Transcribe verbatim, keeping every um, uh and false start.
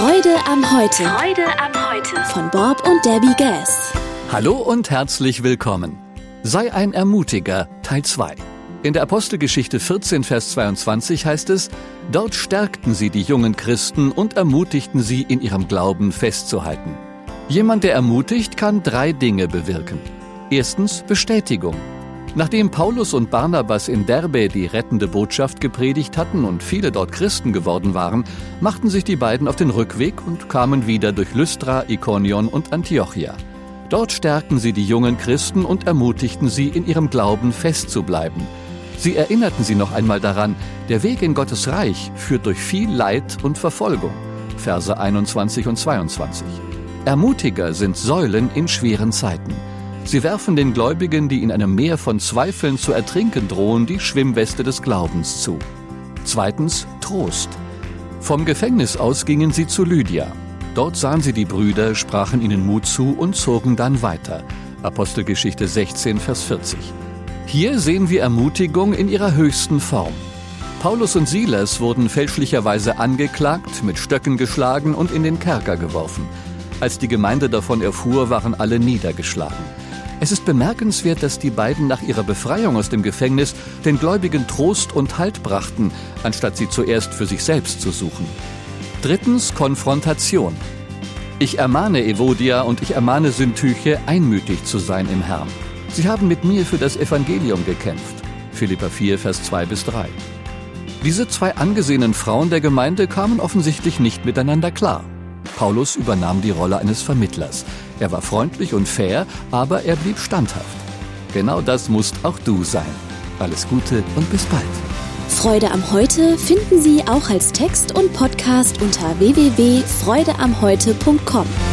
Freude am Heute. Freude am Heute. Von Bob und Debbie Gass. Hallo und herzlich willkommen. Sei ein Ermutiger, Teil zwei. In der Apostelgeschichte vierzehn, Vers zweiundzwanzig heißt es, dort stärkten sie die jungen Christen und ermutigten sie, in ihrem Glauben festzuhalten. Jemand, der ermutigt, kann drei Dinge bewirken. Erstens Bestätigung. Nachdem Paulus und Barnabas in Derbe die rettende Botschaft gepredigt hatten und viele dort Christen geworden waren, machten sich die beiden auf den Rückweg und kamen wieder durch Lystra, Ikonion und Antiochia. Dort stärkten sie die jungen Christen und ermutigten sie, in ihrem Glauben festzubleiben. Sie erinnerten sie noch einmal daran, der Weg in Gottes Reich führt durch viel Leid und Verfolgung. Verse einundzwanzig und zweiundzwanzig. Ermutiger sind Säulen in schweren Zeiten. Sie werfen den Gläubigen, die in einem Meer von Zweifeln zu ertrinken drohen, die Schwimmweste des Glaubens zu. Zweitens Trost. Vom Gefängnis aus gingen sie zu Lydia. Dort sahen sie die Brüder, sprachen ihnen Mut zu und zogen dann weiter. Apostelgeschichte sechzehn, Vers vierzig. Hier sehen wir Ermutigung in ihrer höchsten Form. Paulus und Silas wurden fälschlicherweise angeklagt, mit Stöcken geschlagen und in den Kerker geworfen. Als die Gemeinde davon erfuhr, waren alle niedergeschlagen. Es ist bemerkenswert, dass die beiden nach ihrer Befreiung aus dem Gefängnis den Gläubigen Trost und Halt brachten, anstatt sie zuerst für sich selbst zu suchen. Drittens Konfrontation. Ich ermahne Evodia und ich ermahne Syntyche, einmütig zu sein im Herrn. Sie haben mit mir für das Evangelium gekämpft. Philipper vier, Vers zwei bis drei. Diese zwei angesehenen Frauen der Gemeinde kamen offensichtlich nicht miteinander klar. Paulus übernahm die Rolle eines Vermittlers. Er war freundlich und fair, aber er blieb standhaft. Genau das musst auch du sein. Alles Gute und bis bald. Freude am Heute finden Sie auch als Text und Podcast unter w w w punkt freude am heute punkt com.